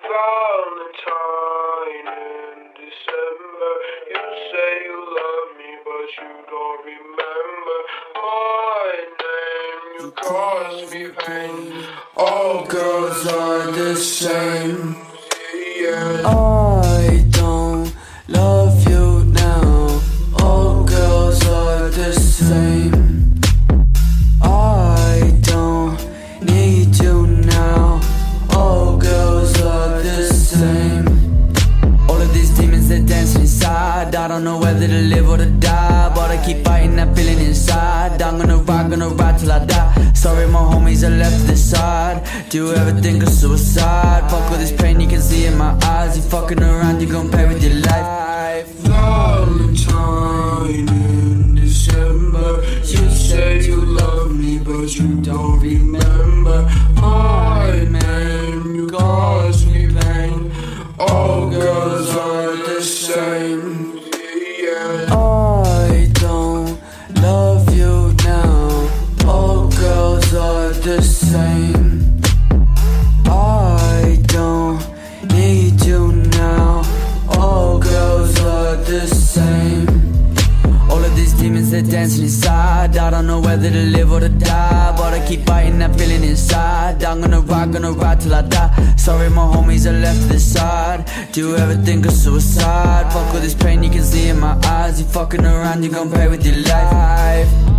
Valentine in December. You say you love me, but you don't remember my name. You cause me pain. All girls are the same. Yeah. I don't love you now. All girls are the same. I don't need you now. All girls are the same. All of these demons, they're dancing inside. I don't know whether to live or to die, but I keep fighting that feeling inside. I'm gonna ride till I die. Sorry my homies are left to the side. Do you ever think of suicide? Fuck all this pain you can see in my eyes. You fucking around, you gon' pay with your life. Valentine in December. You say you love me, but you don't remember my name. You cause me pain. All girls are the same. Yeah. I don't love you now. All girls are the same. I don't need you now. All girls are the same. All of these demons, they're dancing inside. I don't know whether to live or to die, but I keep fighting that feeling inside. I'm gonna ride till I die. Sorry my homies are left to the side. Do you ever think of suicide? Fuck all this pain you can see in my eyes. You fucking around, you gon' pay with your life.